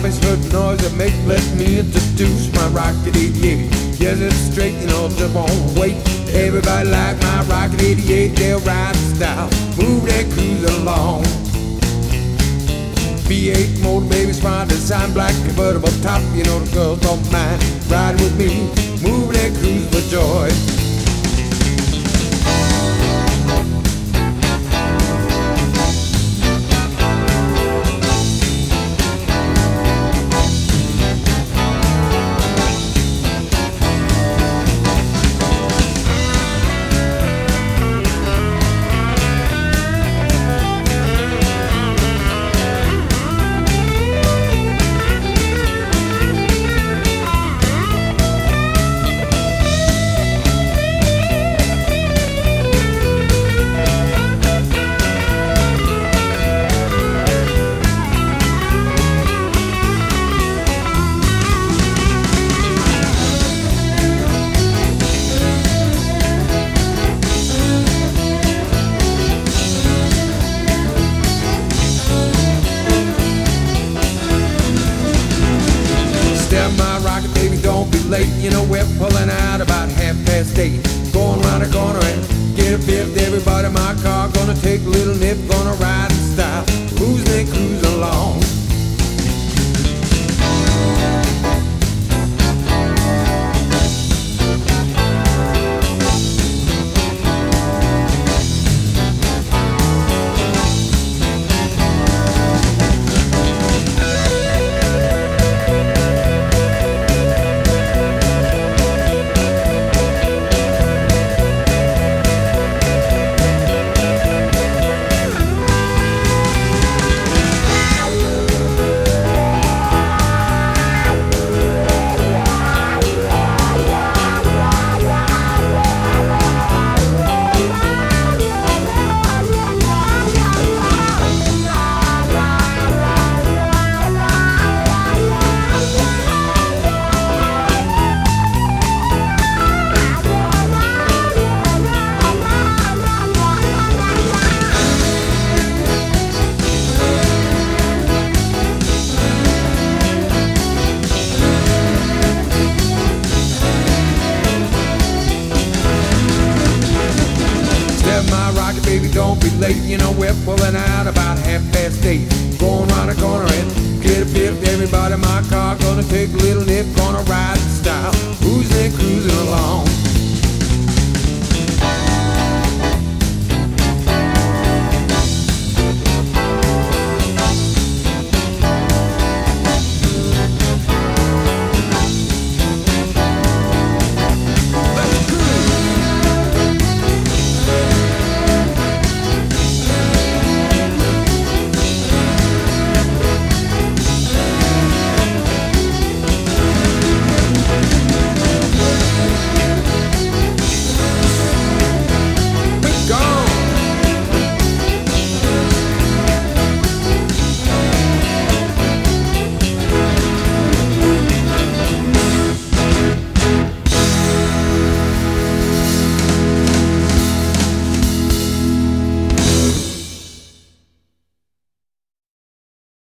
always heard the noise that makes. Let me introduce my Rocket 88. Yes, it's straight, just won't wait. Everybody like my Rocket 88. They'll ride in style, move that cruise along. V8 motor, baby, smart design, black convertible top. The girls don't mind riding with me, move that cruise for joy. My Rocket, baby, don't be late. We're pulling out about 8:30. Going round the corner and get a fifth. Everybody in my car gonna take a little nip, gonna ride in style, cruising and cruising along. My Rocket, baby, don't be late. We're pulling out about 8:30. Going round the corner and get a fifth. Everybody in my car gonna take a little nip, gonna ride